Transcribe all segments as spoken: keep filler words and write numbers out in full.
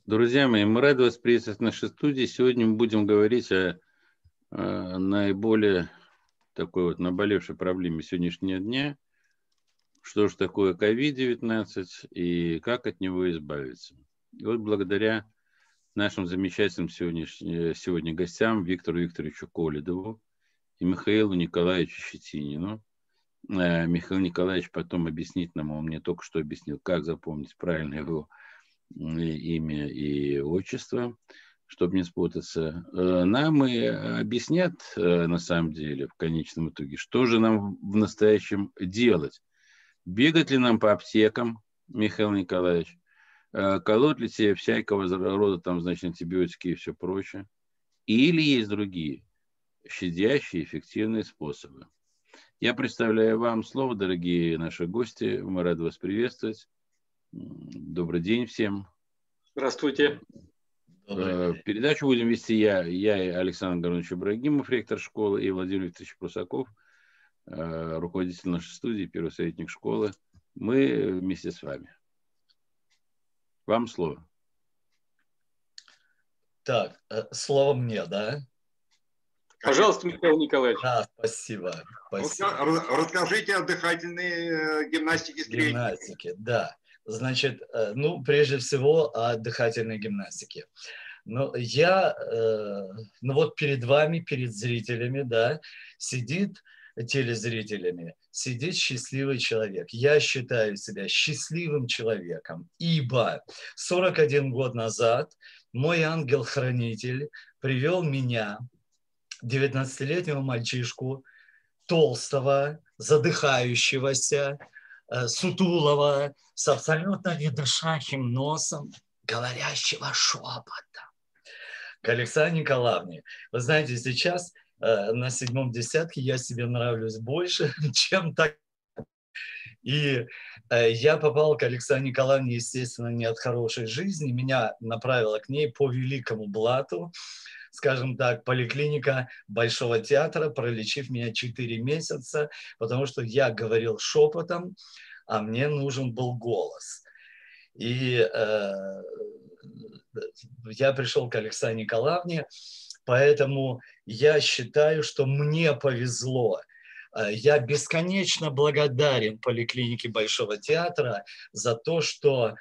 Друзья мои, мы рады вас приветствовать в нашей студии. Сегодня мы будем говорить о, о наиболее такой вот наболевшей проблеме сегодняшнего дня. Что же такое ковид девятнадцать и как от него избавиться. И вот благодаря нашим замечательным сегодняшним, сегодня гостям Виктору Викторовичу Коледову и Михаилу Николаевичу Щетинину. Михаил Николаевич потом объяснит нам, он мне только что объяснил, как запомнить правильно его имя и отчество, чтобы не спутаться. Нам и объяснят, на самом деле, в конечном итоге, что же нам в настоящем делать. Бегать ли нам по аптекам, Михаил Николаевич, колоть ли себе всякого рода, там, значит, антибиотики и все прочее, или есть другие щадящие, эффективные способы. Я представляю вам слово, дорогие наши гости. Мы рады вас приветствовать. Добрый день всем. Здравствуйте. Передачу будем вести я, я и Александр Горович Ибрагимов, ректор школы, и Владимир Викторович Прусаков, руководитель нашей студии, первый советник школы. Мы вместе с вами. Вам слово. Так, слово мне, да? Пожалуйста, Михаил Николаевич. Да, спасибо. спасибо. Расскажите о дыхательной гимнастике. Гимнастике, да. Значит, ну, прежде всего о дыхательной гимнастике. Ну, я, ну вот перед вами, перед зрителями, да, сидит, телезрителями, сидит счастливый человек. Я считаю себя счастливым человеком, ибо сорок один год назад мой ангел-хранитель привел меня, девятнадцатилетнего мальчишку, толстого, задыхающегося, сутулого, с абсолютно недышащим носом, говорящего шепотом, к Александре Николаевне. Вы знаете, сейчас э, на седьмом десятке я себе нравлюсь больше, чем так. И э, я попал к Александре Николаевне, естественно, не от хорошей жизни. Меня направила к ней по великому блату, скажем так, поликлиника Большого театра, пролечив меня четыре месяца, потому что я говорил шепотом, а мне нужен был голос. И э, я пришел к Александре Николаевне, поэтому я считаю, что мне повезло. Я бесконечно благодарен поликлинике Большого театра за то, что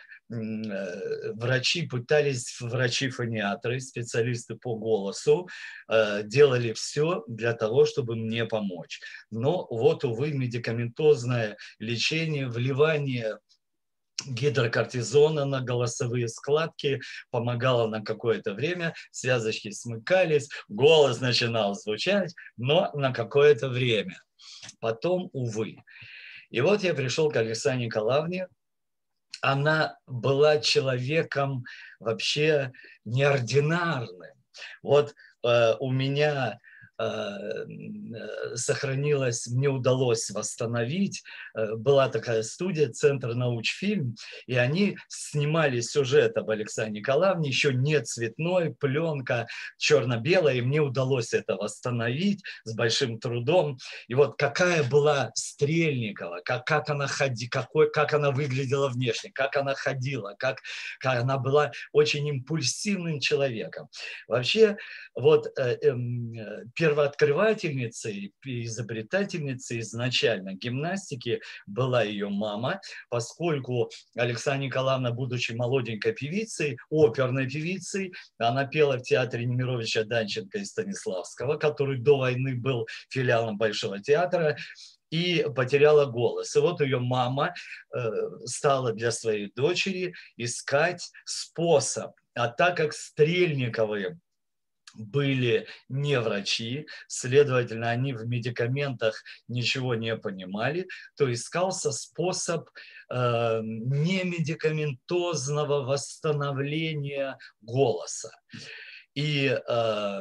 врачи пытались, врачи-фониатры, специалисты по голосу, делали все для того, чтобы мне помочь. Но вот, увы, медикаментозное лечение, вливание гидрокортизона на голосовые складки помогало на какое-то время, связочки смыкались, голос начинал звучать, но на какое-то время. Потом, увы. И вот я пришел к Александре Николаевне. Она была человеком вообще неординарным. Вот э, у меня э, сохранилось, мне удалось восстановить, э, была такая студия «Центр научфильм», и они снимали сюжет об Александре Николаевне, еще не цветной, пленка черно-белая, и мне удалось это восстановить с большим трудом. И вот какая была Стрельникова, как, как, она, ходи, какой, как она выглядела внешне, как она ходила, как, как она была очень импульсивным человеком. Вообще, вот э, э, первооткрывательницей, изобретательницей изначально гимнастики была ее мама, поскольку Александра Николаевна, будучи молоденькой певицей, оперной певицей, она пела в театре Немировича, Данченко и Станиславского, который до войны был филиалом Большого театра, и потеряла голос. И вот ее мама э, стала для своей дочери искать способ. А так как Стрельниковы были не врачи, следовательно, они в медикаментах ничего не понимали, то искался способ э, немедикаментозного восстановления голоса. И э,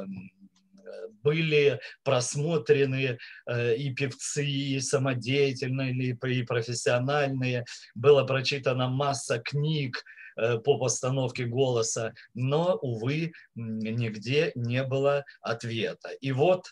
были просмотрены э, и певцы, и самодеятельные, и профессиональные. Была прочитана масса книг э, по постановке голоса, но, увы, нигде не было ответа. И вот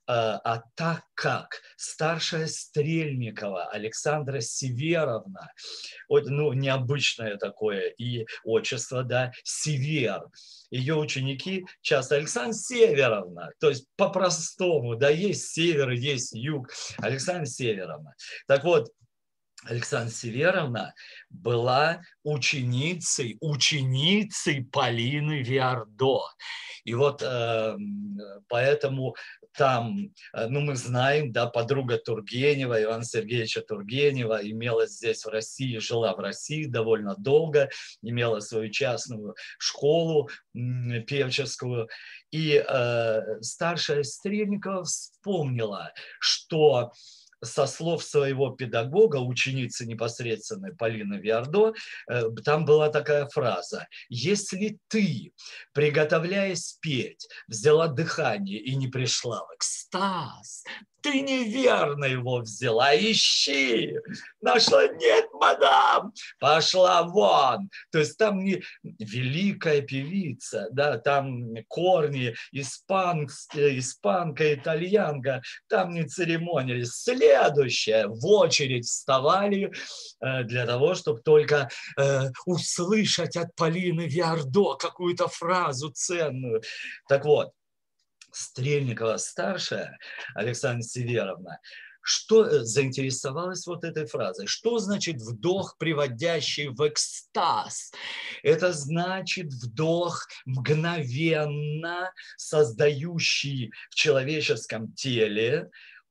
А так как старшая Стрельникова Александра Северовна, вот, ну, необычное такое и отчество, да, Север, ее ученики часто Александра Северовна, то есть по-простому, да, есть север, есть юг, Александра Северовна. Так вот, Александра Северовна была ученицей, ученицей Полины Виардо. И вот э, поэтому там, ну, мы знаем, да, подруга Тургенева, Ивана Сергеевича Тургенева, имела здесь в России, жила в России довольно долго, имела свою частную школу м, певческую. И э, старшая Стрельникова вспомнила, что со слов своего педагога, ученицы непосредственной Полины Виардо, там была такая фраза: «Если ты, приготовляясь петь, взяла дыхание и не пришла в экстаз, ты неверно его взяла, ищи!» Нашла: «Нет, мадам, пошла вон!» То есть там не великая певица, да, там корни испан, испанка, итальянка, там не церемонились. Следующее, в очередь вставали э, для того, чтобы только э, услышать от Полины Виардо какую-то фразу ценную. Так вот, Стрельникова старшая, Александра Северовна, что заинтересовалась вот этой фразой? Что значит вдох, приводящий в экстаз? Это значит вдох, мгновенно создающий в человеческом теле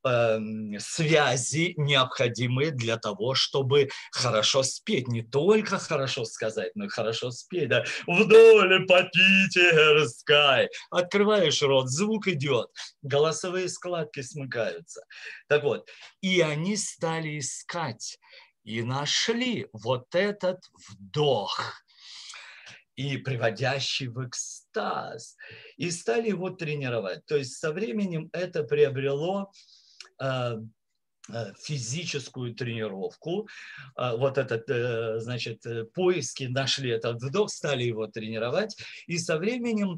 связи, необходимые для того, чтобы хорошо спеть. Не только хорошо сказать, но и хорошо спеть. Да? Вдоль по питерской. Открываешь рот, звук идет, голосовые складки смыкаются. Так вот, и они стали искать и нашли вот этот вдох, и приводящий в экстаз, и стали его тренировать. То есть со временем это приобрело физическую тренировку, вот этот, значит, поиски нашли этот вдох, стали его тренировать, и со временем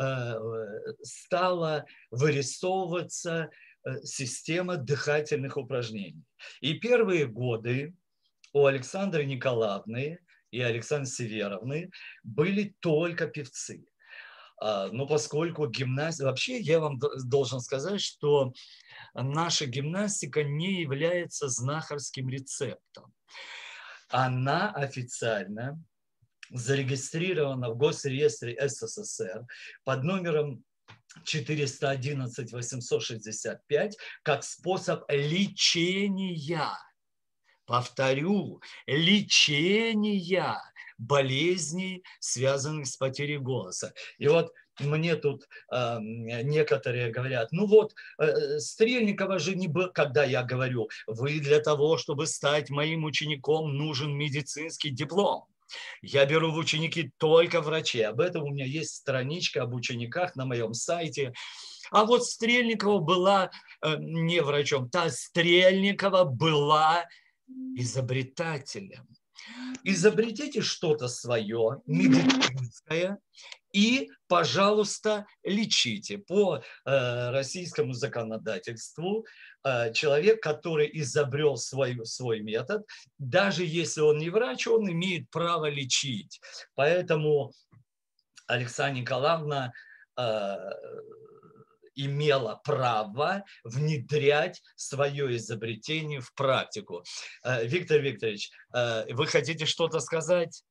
стала вырисовываться система дыхательных упражнений. И первые годы у Александры Николаевны и Александры Северовны были только певцы. Но поскольку гимнастика... Вообще я вам должен сказать, что наша гимнастика не является знахарским рецептом. Она официально зарегистрирована в Госреестре СССР под номером четыреста одиннадцать восемьсот шестьдесят пять как способ лечения. Повторю, лечения болезней, связанных с потерей голоса. И вот мне тут э, некоторые говорят: ну вот, э, Стрельникова же не было, когда я говорю, вы для того, чтобы стать моим учеником, нужен медицинский диплом. Я беру в ученики только врачей. Об этом у меня есть страничка об учениках на моем сайте. А вот Стрельникова была э, не врачом, та Стрельникова была изобретателем. Изобретите что-то свое, медицинское, и, пожалуйста, лечите. По э, российскому законодательству э, человек, который изобрел свой, свой метод, даже если он не врач, он имеет право лечить. Поэтому Александра Николаевна э, имела право внедрять свое изобретение в практику. Э, Виктор Викторович, э, вы хотите что-то сказать?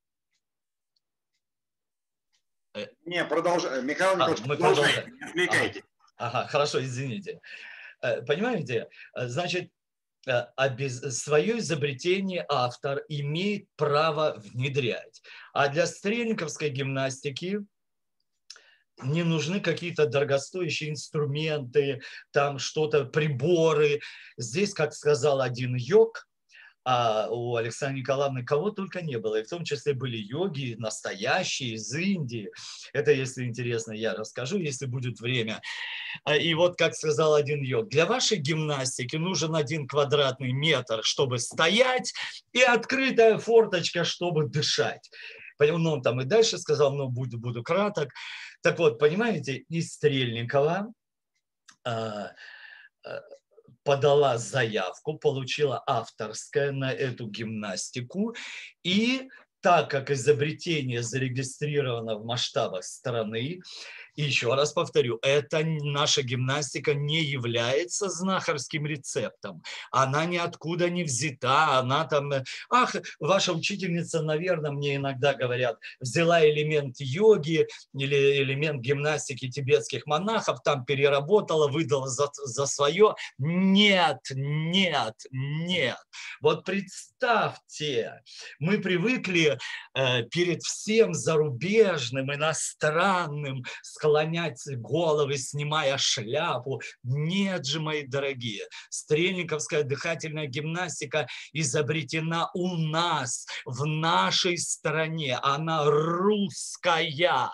Не, продолжай. Михаил Николаевич, а, мы продолжайте, продолжаем. не отвлекайте. Ага, ага, хорошо, извините. Понимаете, значит, свое изобретение автор имеет право внедрять. А для стрельниковской гимнастики не нужны какие-то дорогостоящие инструменты, там что-то, приборы. Здесь, как сказал один йог, а у Александры Николаевны кого только не было, и в том числе были йоги настоящие из Индии. Это, если интересно, я расскажу, если будет время. И вот, как сказал один йог, для вашей гимнастики нужен один квадратный метр, чтобы стоять, и открытая форточка, чтобы дышать. Ну, он там и дальше сказал, но буду, буду краток. Так вот, понимаете, и Стрельникова подала заявку, получила авторское на эту гимнастику, и так как изобретение зарегистрировано в масштабах страны, и еще раз повторю, это наша гимнастика не является знахарским рецептом. Она ниоткуда не взята, она там... Ах, ваша учительница, наверное, мне иногда говорят, взяла элемент йоги или элемент гимнастики тибетских монахов, там переработала, выдала за, за свое. Нет, нет, нет. Вот представьте, мы привыкли э, перед всем зарубежным, иностранным склонять головы, снимая шляпу. Нет же, мои дорогие, стрельниковская дыхательная гимнастика изобретена у нас, в нашей стране. Она русская.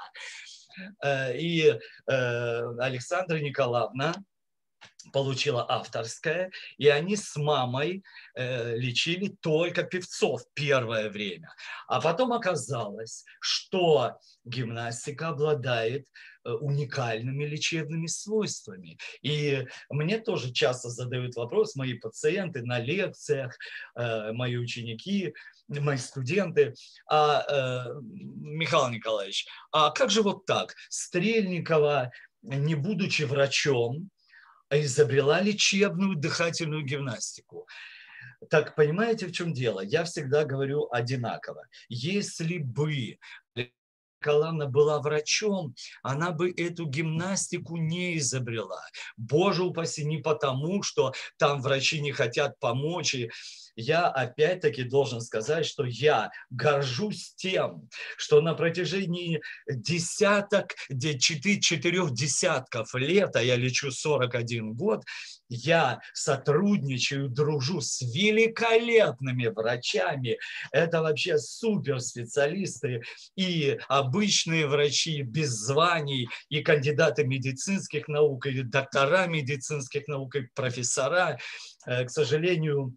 И Александра Николаевна получила авторское, и они с мамой э, лечили только певцов первое время. А потом оказалось, что гимнастика обладает э, уникальными лечебными свойствами. И мне тоже часто задают вопрос мои пациенты на лекциях, э, мои ученики, мои студенты: а, э, Михаил Николаевич, а как же вот так? Стрельникова, не будучи врачом, изобрела лечебную дыхательную гимнастику. Так понимаете, в чем дело? Я всегда говорю одинаково. Если бы Николаевна была врачом, она бы эту гимнастику не изобрела. Боже упаси, не потому, что там врачи не хотят помочь. И я опять-таки должен сказать, что я горжусь тем, что на протяжении десяток, четырех десятков лет, а я лечу сорок один год, я сотрудничаю, дружу с великолепными врачами. Это вообще суперспециалисты, и обычные врачи без званий, и кандидаты медицинских наук, и доктора медицинских наук, и профессора. К сожалению,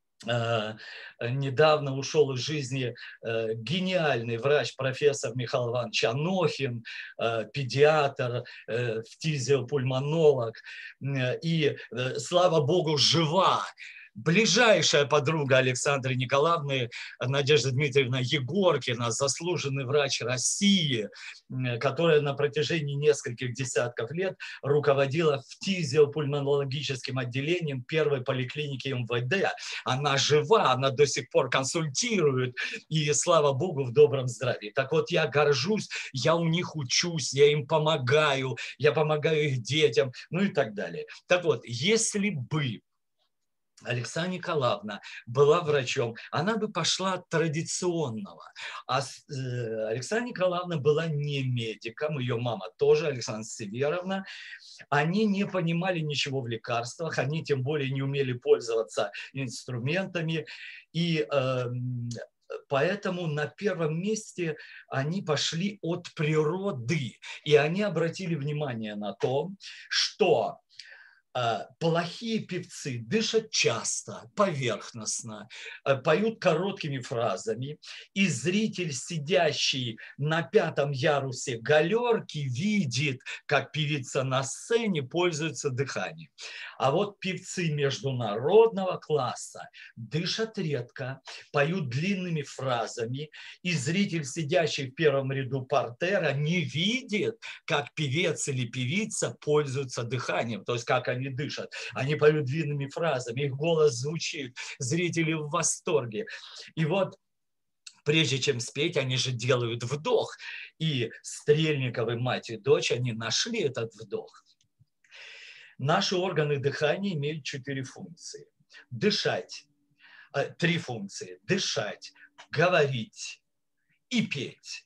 недавно ушел из жизни гениальный врач, профессор Михаил Иванович Анохин, педиатр, фтизиопульмонолог, и, слава богу, жива ближайшая подруга Александры Николаевны, Надежда Дмитриевна Егоркина, заслуженный врач России, которая на протяжении нескольких десятков лет руководила фтизиопульмонологическим отделением первой поликлиники эм вэ дэ. Она жива, она до сих пор консультирует, и, слава богу, в добром здравии. Так вот, я горжусь, я у них учусь, я им помогаю, я помогаю их детям, ну и так далее. Так вот, если бы Александра Николаевна была врачом, она бы пошла от традиционного. А Александра Николаевна была не медиком, ее мама тоже, Александра Северовна. Они не понимали ничего в лекарствах, они тем более не умели пользоваться инструментами. И э, поэтому на первом месте они пошли от природы. И они обратили внимание на то, что плохие певцы дышат часто, поверхностно, поют короткими фразами, и зритель, сидящий на пятом ярусе галерки, видит, как певица на сцене пользуется дыханием. А вот певцы международного класса дышат редко, поют длинными фразами, и зритель, сидящий в первом ряду портера, не видит, как певец или певица пользуются дыханием, то есть как они дышат. Они поют длинными фразами, их голос звучит, зрители в восторге. И вот прежде чем спеть, они же делают вдох. И Стрельниковы, мать и дочь, они нашли этот вдох. Наши органы дыхания имеют четыре функции. Дышать. Три функции. Дышать, говорить и петь.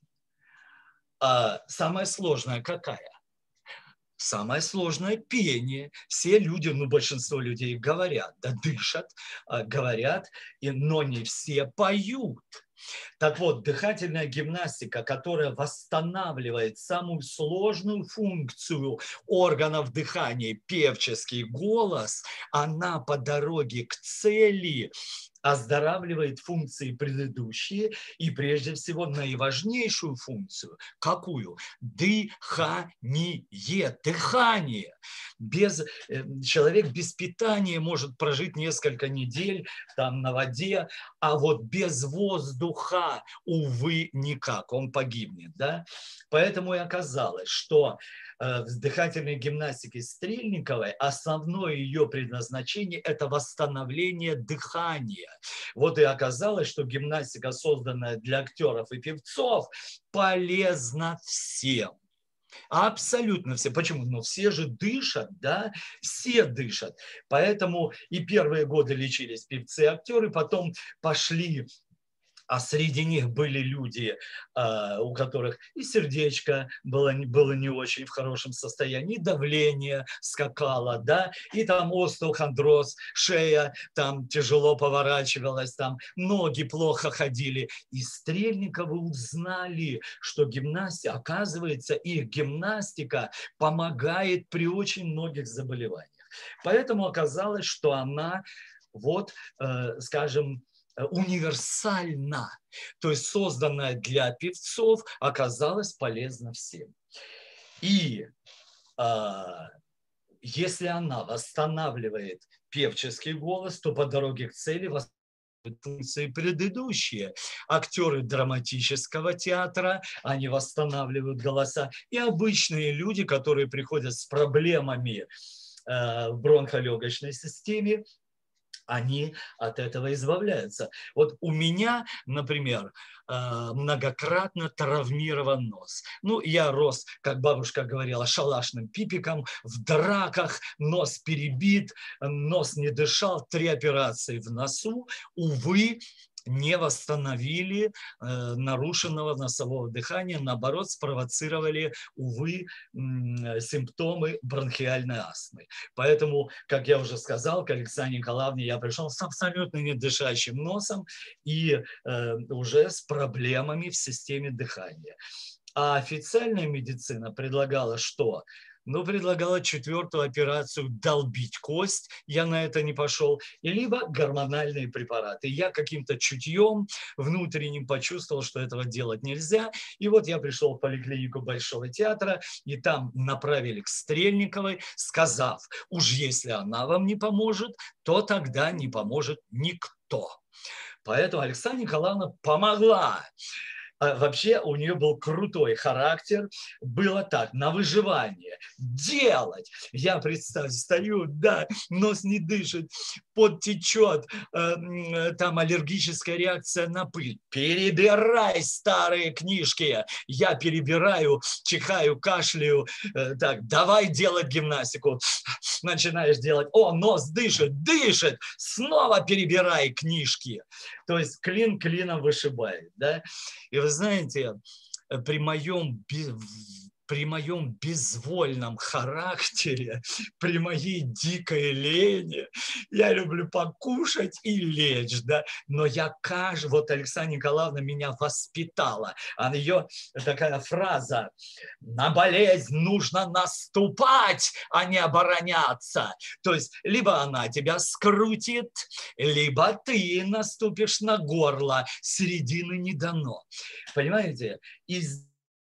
А самая сложная какая? Самое сложное – пение. Все люди, ну большинство людей говорят, да дышат, говорят, но не все поют. Так вот, дыхательная гимнастика, которая восстанавливает самую сложную функцию органов дыхания, певческий голос, она по дороге к цели оздоравливает функции предыдущие и прежде всего наиважнейшую функцию. Какую? Дыхание. Дыхание. Без, человек без питания может прожить несколько недель там на воде, а вот без воздуха, увы, никак, он погибнет. Да? Поэтому и оказалось, что в дыхательной гимнастике Стрельниковой основное ее предназначение – это восстановление дыхания. Вот и оказалось, что гимнастика, созданная для актеров и певцов, полезна всем. Абсолютно все. Почему? Ну, все же дышат, да? Все дышат. Поэтому и первые годы лечились певцы и актеры, потом пошли... А среди них были люди, у которых и сердечко было, было не очень в хорошем состоянии, и давление скакало, да, и там остеохондроз, шея там тяжело поворачивалась, там ноги плохо ходили. И Стрельниковы узнали, что гимнастика, оказывается, их гимнастика помогает при очень многих заболеваниях. Поэтому оказалось, что она, вот, скажем, универсальна, то есть созданная для певцов, оказалась полезна всем. И э, если она восстанавливает певческий голос, то по дороге к цели восстанавливают функции предыдущие. Актеры драматического театра, они восстанавливают голоса, и обычные люди, которые приходят с проблемами э, в бронхолегочной системе, они от этого избавляются. Вот у меня, например, многократно травмирован нос. Ну, я рос, как бабушка говорила, шалашным пипиком, в драках, нос перебит, нос не дышал, три операции в носу. Увы, не восстановили э, нарушенного носового дыхания, наоборот, спровоцировали, увы, э, симптомы бронхиальной астмы. Поэтому, как я уже сказал, к Александре Николаевне я пришел с абсолютно недышащим носом и э, уже с проблемами в системе дыхания. А официальная медицина предлагала что? Ну, предлагала четвертую операцию долбить кость, я на это не пошел, и либо гормональные препараты. Я каким-то чутьем внутренним почувствовал, что этого делать нельзя, и вот я пришел в поликлинику Большого театра, и там направили к Стрельниковой, сказав, уж если она вам не поможет, то тогда не поможет никто. Поэтому Александра Николаевна помогла. Вообще у нее был крутой характер, было так, на выживание, делать. Я, представь, стою, да, нос не дышит, пот течет, э, там аллергическая реакция на пыль. Перебирай старые книжки. Я перебираю, чихаю, кашляю. Э, так, давай делать гимнастику. Начинаешь делать, о, нос дышит, дышит, снова перебирай книжки. То есть клин клином вышибает, да. И вы знаете, при моем, при моем безвольном характере, при моей дикой лени, я люблю покушать и лечь, да, но я каждый, вот Александра Николаевна меня воспитала, а ее такая фраза: на болезнь нужно наступать, а не обороняться. То есть либо она тебя скрутит, либо ты наступишь на горло, середины не дано. Понимаете? Из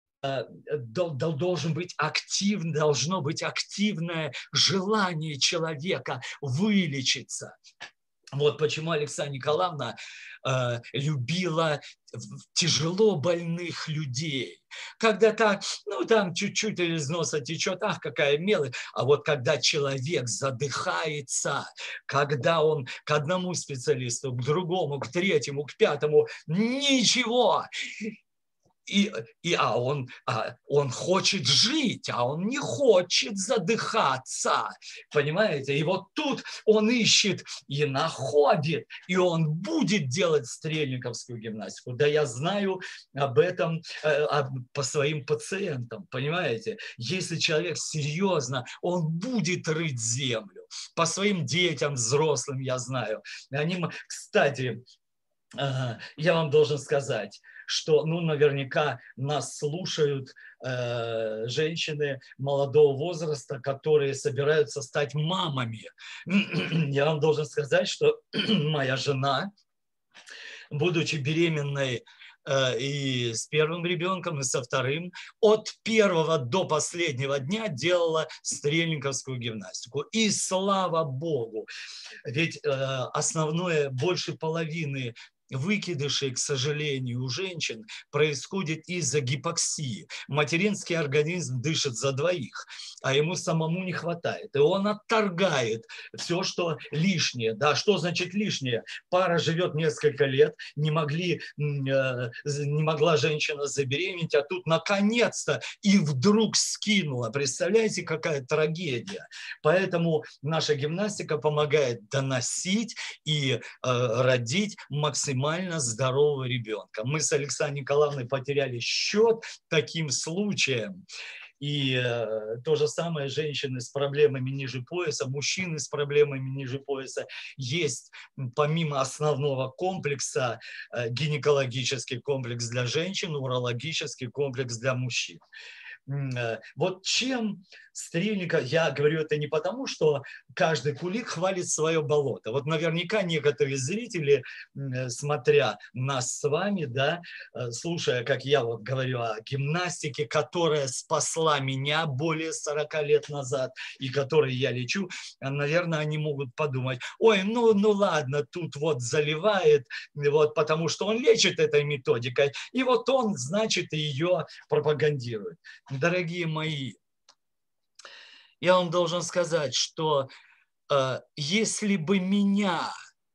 должен быть активно, должно быть активное желание человека вылечиться. Вот почему Александра Николаевна э, любила тяжело больных людей. Когда так, ну там чуть-чуть из носа течет, ах, какая мелочь. А вот когда человек задыхается, когда он к одному специалисту, к другому, к третьему, к пятому, ничего. И, и, а, он, а он хочет жить, а он не хочет задыхаться, понимаете? И вот тут он ищет и находит, и он будет делать стрельниковскую гимнастику. Да я знаю об этом э, по своим пациентам, понимаете? Если человек серьезно, он будет рыть землю. По своим детям взрослым я знаю. Они, кстати, я вам должен сказать, что, ну, наверняка нас слушают э, женщины молодого возраста, которые собираются стать мамами. Я вам должен сказать, что моя жена, будучи беременной э, и с первым ребенком, и со вторым, от первого до последнего дня делала стрельниковскую гимнастику. И слава Богу! Ведь э, основное, больше половины выкидышей, к сожалению, у женщин происходит из-за гипоксии. Материнский организм дышит за двоих, а ему самому не хватает. И он отторгает все, что лишнее. Да, что значит лишнее? Пара живет несколько лет, не, могли, не могла женщина забеременеть, а тут наконец-то и вдруг скинула. Представляете, какая трагедия. Поэтому наша гимнастика помогает доносить и э, родить максимально максимально здорового ребенка. Мы с Александрой Николаевной потеряли счет таким случаям. И э, то же самое женщины с проблемами ниже пояса, мужчины с проблемами ниже пояса. Есть помимо основного комплекса э, гинекологический комплекс для женщин, урологический комплекс для мужчин. Вот чем Стрельников, я говорю это не потому, что каждый кулик хвалит свое болото. Вот наверняка некоторые зрители, смотря нас с вами, да, слушая, как я вот говорю о гимнастике, которая спасла меня более сорока лет назад и которой я лечу, наверное, они могут подумать: ой, ну, ну ладно, тут вот заливает, вот, потому что он лечит этой методикой, и вот он, значит, ее пропагандирует. Дорогие мои, я вам должен сказать, что э, если бы меня,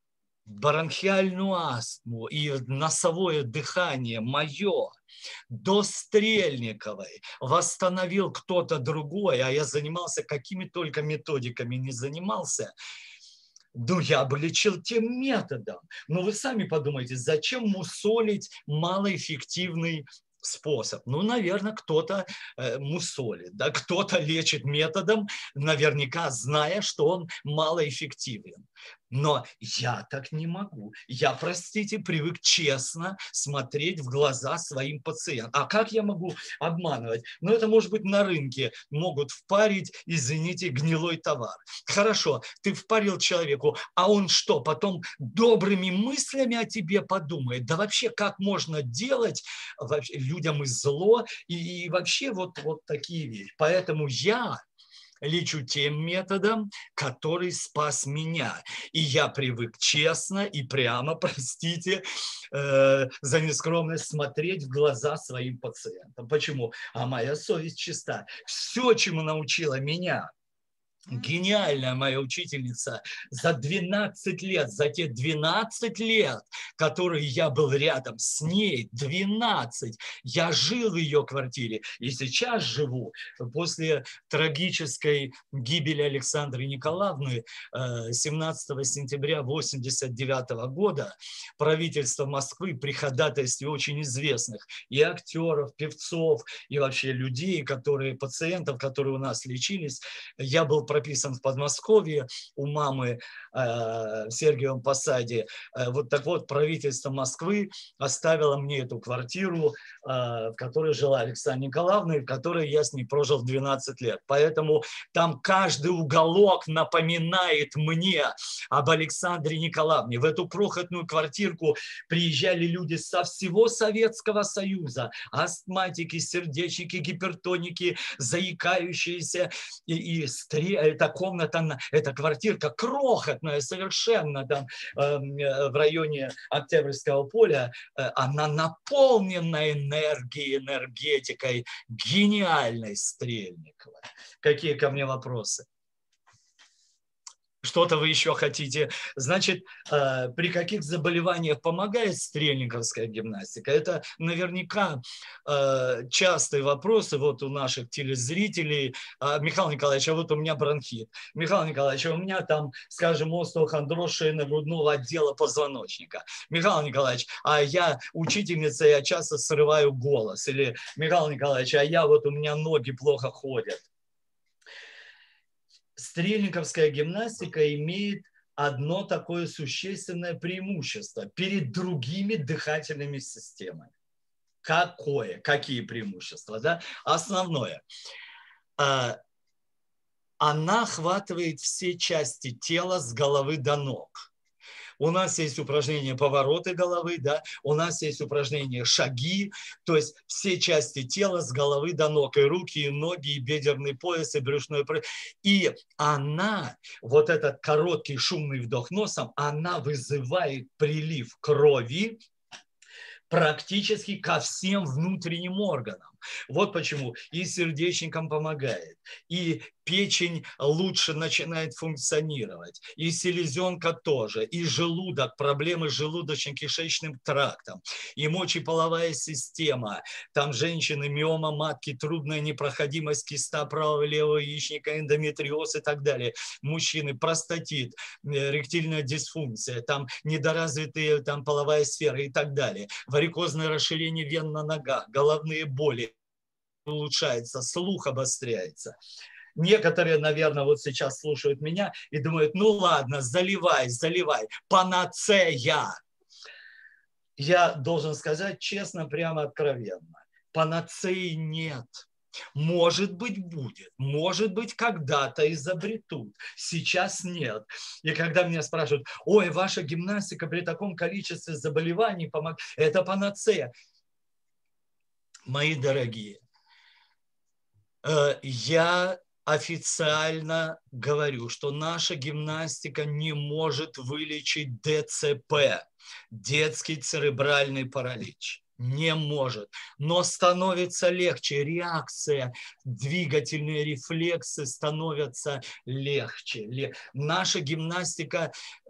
бронхиальную астму и носовое дыхание мое до Стрельниковой восстановил кто-то другой, а я занимался какими только методиками не занимался, ну, я бы лечил тем методом. Но вы сами подумайте, зачем мусолить малоэффективный способ? Ну, наверное, кто-то э, мусолит, да, кто-то лечит методом, наверняка зная, что он малоэффективен. Но я так не могу. Я, простите, привык честно смотреть в глаза своим пациентам. А как я могу обманывать? Ну, это может быть на рынке могут впарить, извините, гнилой товар. Хорошо, ты впарил человеку, а он что, потом добрыми мыслями о тебе подумает? Да вообще, как можно делать вообще, людям и зло, и, и вообще вот, вот такие вещи. Поэтому я лечу тем методом, который спас меня. И я привык честно и прямо, простите, э, за нескромность, смотреть в глаза своим пациентам. Почему? А моя совесть чиста. Все, чему научила меня гениальная моя учительница за двенадцать лет, за те двенадцать лет, которые я был рядом с ней, двенадцать, я жил в ее квартире и сейчас живу. После трагической гибели Александры Николаевны семнадцатого сентября восемьдесят девятого года правительство Москвы при ходатайстве очень известных и актеров, певцов, и вообще людей, которые, пациентов, которые у нас лечились, я был прописан в Подмосковье у мамы э, в Сергиевом Посаде. Э, вот так вот, правительство Москвы оставило мне эту квартиру, э, в которой жила Александра Николаевна, и в которой я с ней прожил двенадцать лет. Поэтому там каждый уголок напоминает мне об Александре Николаевне. В эту крохотную квартирку приезжали люди со всего Советского Союза. Астматики, сердечники, гипертоники, заикающиеся и, и стрелы. Эта комната, эта квартирка крохотная совершенно там э, в районе Октябрьского поля, э, она наполнена энергией, энергетикой гениальной Стрельниковой. Какие ко мне вопросы? Что-то вы еще хотите? Значит, э, при каких заболеваниях помогает стрельниковская гимнастика? Это наверняка э, частые вопросы вот у наших телезрителей. А, Михаил Николаевич, а вот у меня бронхит. Михаил Николаевич, а у меня там, скажем, остеохондроз шейно-грудного отдела позвоночника. Михаил Николаевич, а я учительница, я часто срываю голос. Или, Михаил Николаевич, а я вот у меня ноги плохо ходят. Стрельниковская гимнастика имеет одно такое существенное преимущество перед другими дыхательными системами. Какое? Какие преимущества? Да? Основное. Она охватывает все части тела с головы до ног. У нас есть упражнение повороты головы, да, у нас есть упражнение шаги, то есть все части тела с головы до ног, и руки, и ноги, и бедерный пояс, и брюшной пояс. И она, вот этот короткий шумный вдох носом, она вызывает прилив крови практически ко всем внутренним органам. Вот почему и сердечникам помогает, и печень лучше начинает функционировать, и селезенка тоже, и желудок, проблемы с желудочно-кишечным трактом, и мочеполовая система, там женщины, миома матки, трудная непроходимость киста правого и левого яичника, эндометриоз и так далее, мужчины, простатит, ректильная дисфункция, там недоразвитые там, половая сфера и так далее, варикозное расширение вен на ногах, головные боли, улучшается, слух обостряется. Некоторые, наверное, вот сейчас слушают меня и думают, ну ладно, заливай, заливай, панацея. Я должен сказать честно, прямо откровенно, панацеи нет. Может быть, будет, может быть, когда-то изобретут, сейчас нет. И когда меня спрашивают, ой, ваша гимнастика при таком количестве заболеваний помогает, это панацея. Мои дорогие, я официально говорю, что наша гимнастика не может вылечить дэ цэ пэ, детский церебральный паралич. Не может. Но становится легче. Реакция, двигательные рефлексы становятся легче. Наша гимнастика,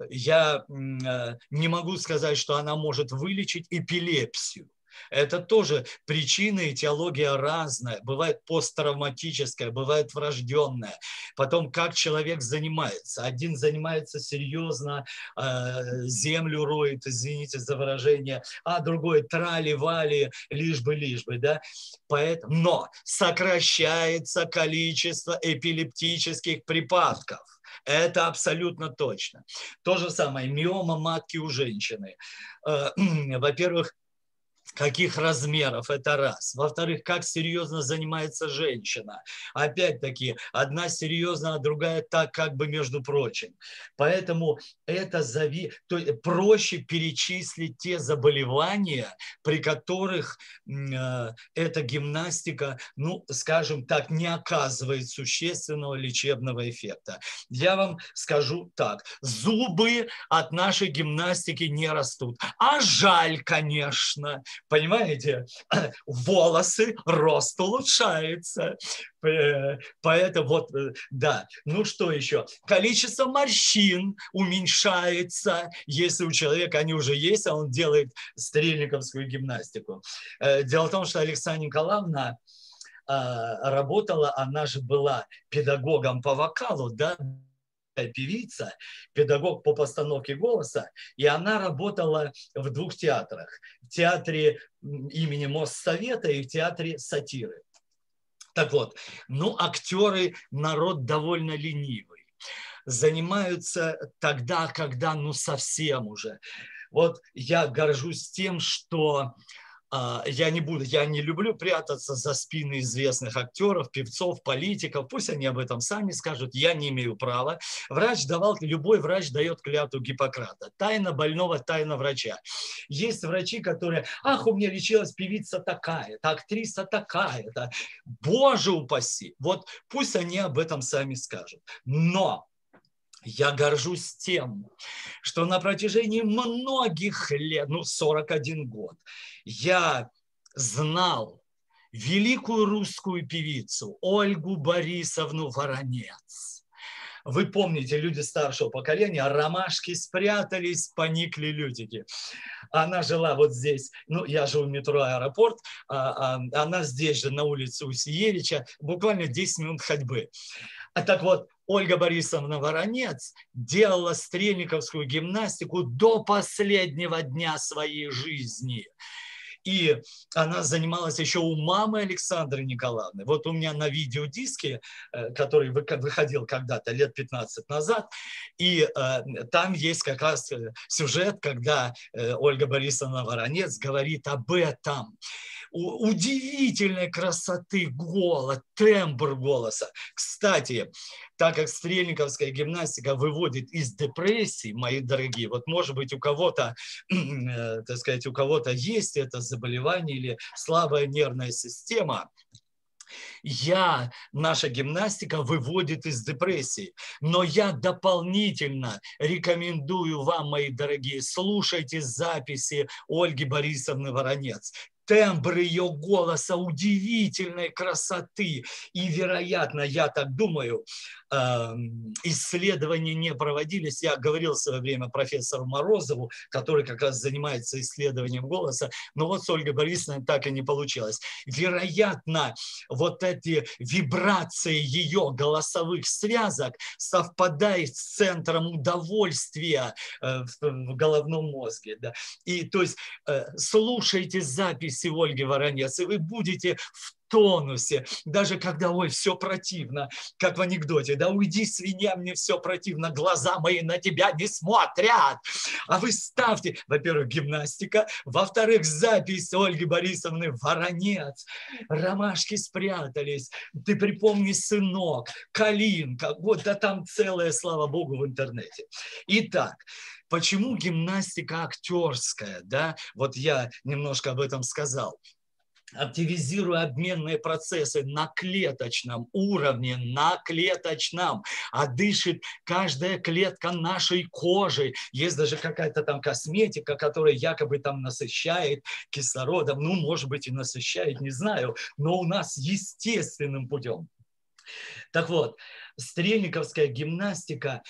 я не могу сказать, что она может вылечить эпилепсию. Это тоже причина, этиология разная. Бывает посттравматическая, бывает врожденная. Потом, как человек занимается. Один занимается серьезно, э, землю роет, извините за выражение, а другой трали-вали, лишь бы, лишь бы. Да? Поэтому, но сокращается количество эпилептических припадков. Это абсолютно точно. То же самое, миома матки у женщины. Э, во-первых, каких размеров, это раз. Во-вторых, как серьезно занимается женщина. Опять-таки, одна серьезно, а другая так, как бы между прочим. Поэтому это зави... То есть проще перечислить те заболевания, при которых э, эта гимнастика, ну, скажем так, не оказывает существенного лечебного эффекта. Я вам скажу так. Зубы от нашей гимнастики не растут. А жаль, конечно. Понимаете, волосы, рост улучшается. Поэтому вот, да. Ну что еще? Количество морщин уменьшается, если у человека они уже есть, а он делает стрельниковскую гимнастику. Дело в том, что Александра Николаевна работала, она же была педагогом по вокалу, да, певица, педагог по постановке голоса, и она работала в двух театрах. В театре имени Моссовета и в театре сатиры. Так вот, ну, актеры народ довольно ленивый. Занимаются тогда, когда, ну, совсем уже. Вот я горжусь тем, что я не буду, я не люблю прятаться за спины известных актеров, певцов, политиков. Пусть они об этом сами скажут, я не имею права. Врач давал, любой врач дает клятву Гиппократа. Тайна больного, тайна врача. Есть врачи, которые, ах, у меня лечилась певица такая-то, актриса такая-то. Боже упаси. Вот пусть они об этом сами скажут. Но я горжусь тем, что на протяжении многих лет, ну, сорок один год, я знал великую русскую певицу Ольгу Борисовну Воронец. Вы помните, люди старшего поколения, ромашки спрятались, поникли лютики. Она жила вот здесь, ну, я живу в метро «Аэропорт», а, а, она здесь же, на улице Усиевича, буквально десять минут ходьбы. А так вот, Ольга Борисовна Воронец делала стрельниковскую гимнастику до последнего дня своей жизни. И она занималась еще у мамы Александры Николаевны. Вот у меня на видеодиске, который выходил когда-то лет пятнадцать назад, и там есть как раз сюжет, когда Ольга Борисовна Воронец говорит об этом. Удивительной красоты голос, тембр голоса. Кстати, так как стрельниковская гимнастика выводит из депрессии, мои дорогие, вот может быть у кого-то, так сказать, у кого-то есть это заболевание или слабая нервная система, я, наша гимнастика выводит из депрессии. Но я дополнительно рекомендую вам, мои дорогие, слушайте записи Ольги Борисовны Воронец. Тембр ее голоса удивительной красоты. И, вероятно, я так думаю, исследования не проводились. Я говорил в свое время профессору Морозову, который как раз занимается исследованием голоса, но вот с Ольгой Борисовной так и не получилось. Вероятно, вот эти вибрации ее голосовых связок совпадают с центром удовольствия в головном мозге. Да? И то есть слушайте запись Ольги Воронец, и вы будете в тонусе, даже когда, ой, все противно, как в анекдоте, да уйди, свинья, мне все противно, глаза мои на тебя не смотрят. А вы ставьте, во-первых, гимнастика, во-вторых, запись Ольги Борисовны Воронец. Ромашки спрятались, ты припомни, сынок, Калинка, вот, да там целое, слава богу, в интернете. Итак, почему гимнастика актерская, да, вот я немножко об этом сказал. Активизируя обменные процессы на клеточном уровне, на клеточном, а дышит каждая клетка нашей кожи. Есть даже какая-то там косметика, которая якобы там насыщает кислородом, ну, может быть, и насыщает, не знаю, но у нас естественным путем. Так вот, стрельниковская гимнастика,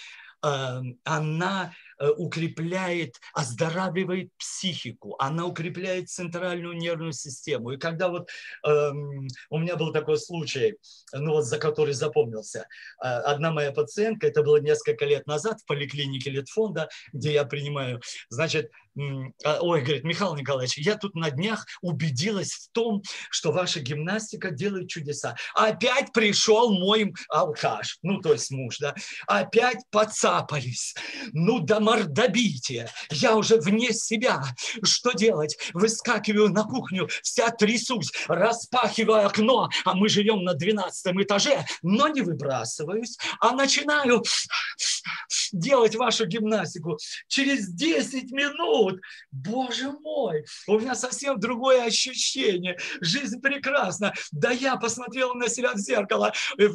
она укрепляет, оздоравливает психику, она укрепляет центральную нервную систему. И когда вот э, у меня был такой случай, ну вот за который запомнился, одна моя пациентка, это было несколько лет назад в поликлинике Литфонда, где я принимаю, значит, ой, говорит, Михаил Николаевич, я тут на днях убедилась в том, что ваша гимнастика делает чудеса. Опять пришел мой алкаш, ну то есть муж, да, опять поцапались, ну да мордобитие, я уже вне себя, что делать? Выскакиваю на кухню, вся трясусь, распахиваю окно, а мы живем на двенадцатом этаже, но не выбрасываюсь, а начинаю делать вашу гимнастику. Через десять минут, боже мой, у меня совсем другое ощущение, жизнь прекрасна, да я посмотрела на себя в зеркало,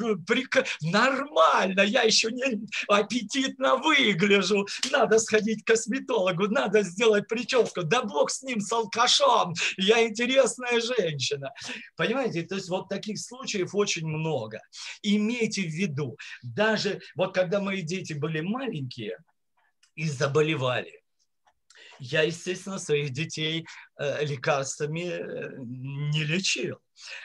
нормально, я еще не аппетитно выгляжу, надо сходить к косметологу, надо сделать прическу, да бог с ним, с алкашом, я интересная женщина. Понимаете, то есть вот таких случаев очень много. Имейте в виду, даже вот когда мои дети были маленькие и заболевали, я, естественно, своих детей э, лекарствами э, не лечил.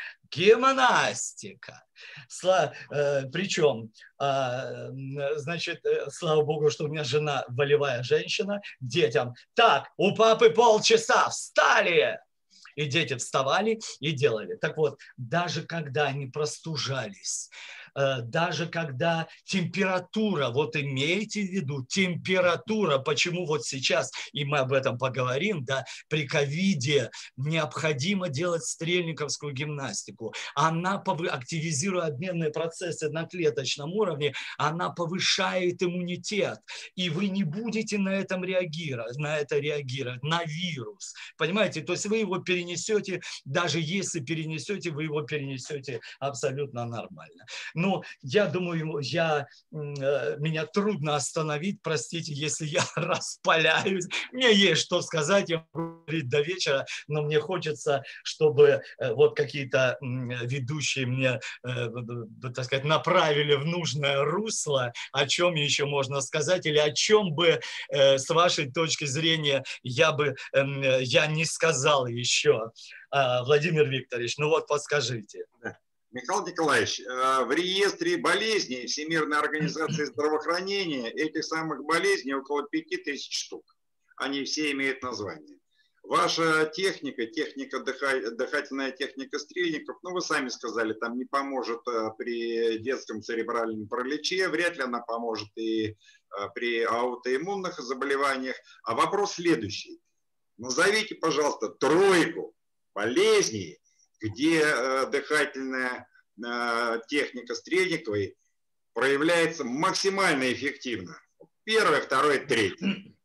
Гимнастика. Сла, э, причем, э, значит, э, слава богу, что у меня жена волевая женщина, детям, так, у папы полчаса, встали! И дети вставали и делали. Так вот, даже когда они простужались, даже когда температура, вот имейте в виду, температура, почему вот сейчас, и мы об этом поговорим, да, при ковиде необходимо делать стрельниковскую гимнастику. Она активизирует обменные процессы на клеточном уровне, она повышает иммунитет, и вы не будете на этом реагировать, на это реагировать, на вирус. Понимаете, то есть вы его перенесете, даже если перенесете, вы его перенесете абсолютно нормально. Но я думаю, я, меня трудно остановить, простите, если я распаляюсь. Мне есть что сказать, я могу говорить до вечера, но мне хочется, чтобы вот какие-то ведущие мне, так сказать, направили в нужное русло, о чем еще можно сказать, или о чем бы, с вашей точки зрения, я бы, я не сказал еще. Владимир Викторович, ну вот подскажите. Михаил Николаевич, в реестре болезней Всемирной организации здравоохранения этих самых болезней около пяти тысяч штук. Они все имеют название. Ваша техника, техника дыхательная техника стрельников, ну вы сами сказали, там не поможет при детском церебральном параличе, вряд ли она поможет и при аутоиммунных заболеваниях. А вопрос следующий. Назовите, пожалуйста, тройку болезней, где дыхательная техника Стрельниковой проявляется максимально эффективно. Первое, второе, третье.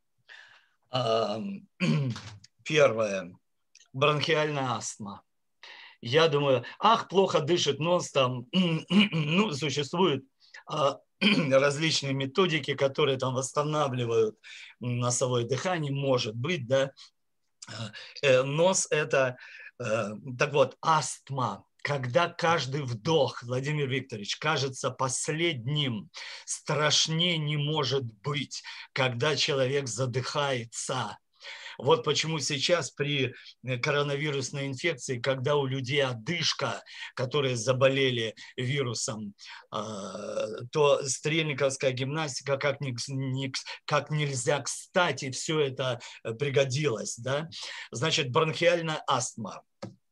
Первое. Бронхиальная астма. Я думаю, ах, плохо дышит нос, там, ну, существуют различные методики, которые там восстанавливают носовое дыхание, может быть, да. Нос – это, так вот, астма. Когда каждый вдох, Владимир Викторович, кажется последним, страшнее не может быть, когда человек задыхается. Вот почему сейчас при коронавирусной инфекции, когда у людей одышка, которые заболели вирусом, то стрельниковская гимнастика как, ни, как нельзя кстати все это пригодилось. Да? Значит, бронхиальная астма.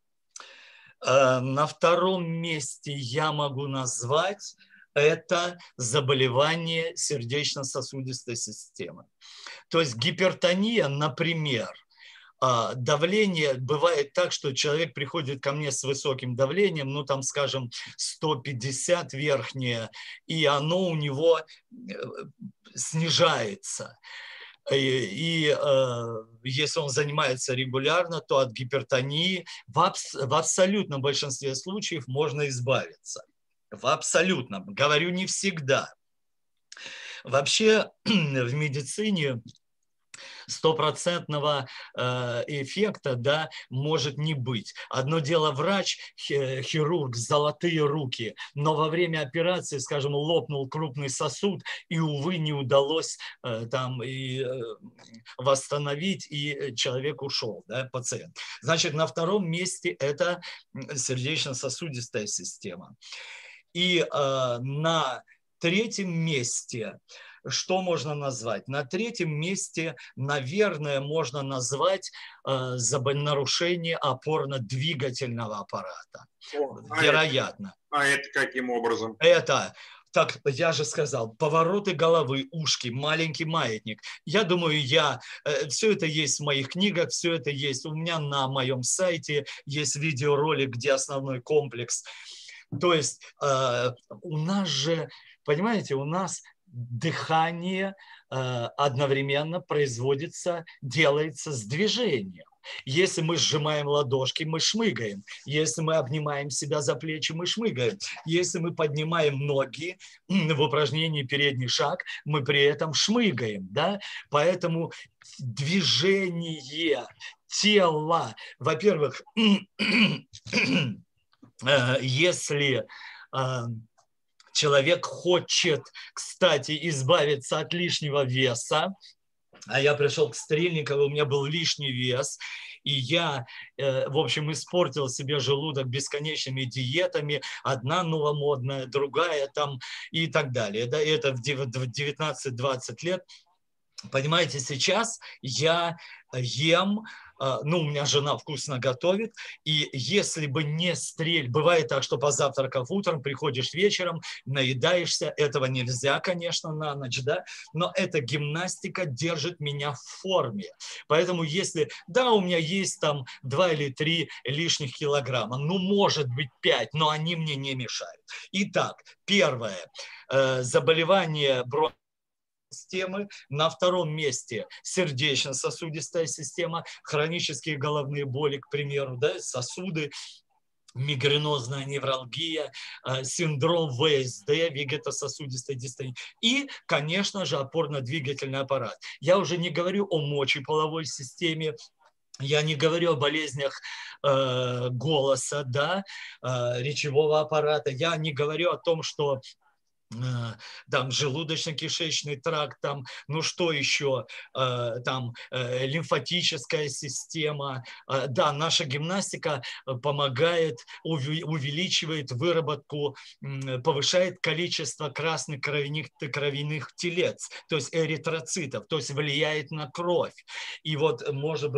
На втором месте я могу назвать это заболевание сердечно-сосудистой системы. То есть гипертония, например, давление, бывает так, что человек приходит ко мне с высоким давлением, ну там, скажем, сто пятьдесят верхнее, и оно у него снижается. И, и э, если он занимается регулярно, то от гипертонии в, абс в абсолютном большинстве случаев можно избавиться. В абсолютном. Говорю, не всегда. Вообще в медицине стопроцентного эффекта, да, может не быть. Одно дело врач, хирург, золотые руки, но во время операции, скажем, лопнул крупный сосуд, и, увы, не удалось там и восстановить, и человек ушел, да, пациент. Значит, на втором месте это сердечно-сосудистая система. И э, на третьем месте что можно назвать? На третьем месте, наверное, можно назвать э, нарушение опорно-двигательного аппарата. О, вероятно. А это, а это каким образом? Это, так я же сказал, повороты головы, ушки, маленький маятник. Я думаю, я, э, все это есть в моих книгах, все это есть у меня на моем сайте, есть видеоролик, где основной комплекс. То есть э, у нас же, понимаете, у нас дыхание э, одновременно производится, делается с движением. Если мы сжимаем ладошки, мы шмыгаем. Если мы обнимаем себя за плечи, мы шмыгаем. Если мы поднимаем ноги в упражнении передний шаг, мы при этом шмыгаем. Да? Поэтому движение тела, во-первых, если человек хочет, кстати, избавиться от лишнего веса, а я пришел к Стрельникову, у меня был лишний вес, и я, в общем, испортил себе желудок бесконечными диетами, одна новомодная, другая там и так далее. Это в девятнадцать-двадцать лет. Понимаете, сейчас я ем, ну, у меня жена вкусно готовит, и если бы не стрель, бывает так, что позавтракав утром, приходишь вечером, наедаешься, этого нельзя, конечно, на ночь, да, но эта гимнастика держит меня в форме. Поэтому если, да, у меня есть там два или три лишних килограмма, ну, может быть, пять, но они мне не мешают. Итак, первое, заболевание бронхиальной системы, на втором месте сердечно-сосудистая система, хронические головные боли, к примеру, да, сосуды, мигренозная невралгия, синдром вэ эс дэ, вегетососудистой дистония и, конечно же, опорно-двигательный аппарат. Я уже не говорю о мочеполовой системе, я не говорю о болезнях э, голоса, да, э, речевого аппарата, я не говорю о том, что там желудочно-кишечный тракт, там, ну что еще, там лимфатическая система. Да, наша гимнастика помогает, увеличивает выработку, повышает количество красных кровяных, кровяных телец, то есть эритроцитов, то есть влияет на кровь. И вот, может быть,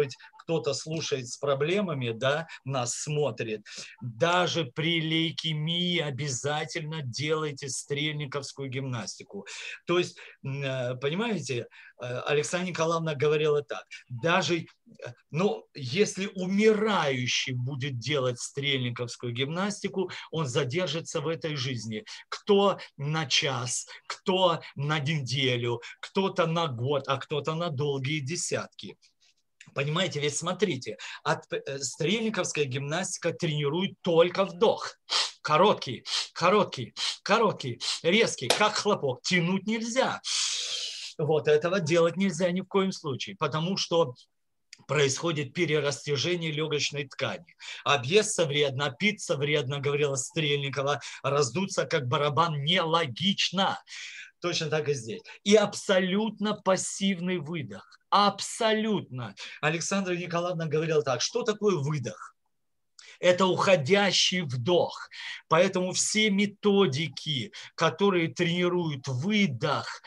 кто-то слушает с проблемами, да, нас смотрит, даже при лейкемии обязательно делайте стрельниковскую гимнастику. То есть, понимаете, Александра Николаевна говорила так, даже, ну, если умирающий будет делать стрельниковскую гимнастику, он задержится в этой жизни. Кто на час, кто на неделю, кто-то на год, а кто-то на долгие десятки. Понимаете, ведь смотрите, от, стрельниковская гимнастика тренирует только вдох. Короткий, короткий, короткий, резкий, как хлопок. Тянуть нельзя. Вот этого делать нельзя ни в коем случае, потому что происходит перерастяжение легочной ткани. Объесться вредно, питься вредно, говорила Стрельникова, раздуться как барабан нелогично. Точно так и здесь. И абсолютно пассивный выдох. Абсолютно. Александра Николаевна говорила так, что такое выдох? Это уходящий вдох. Поэтому все методики, которые тренируют выдох,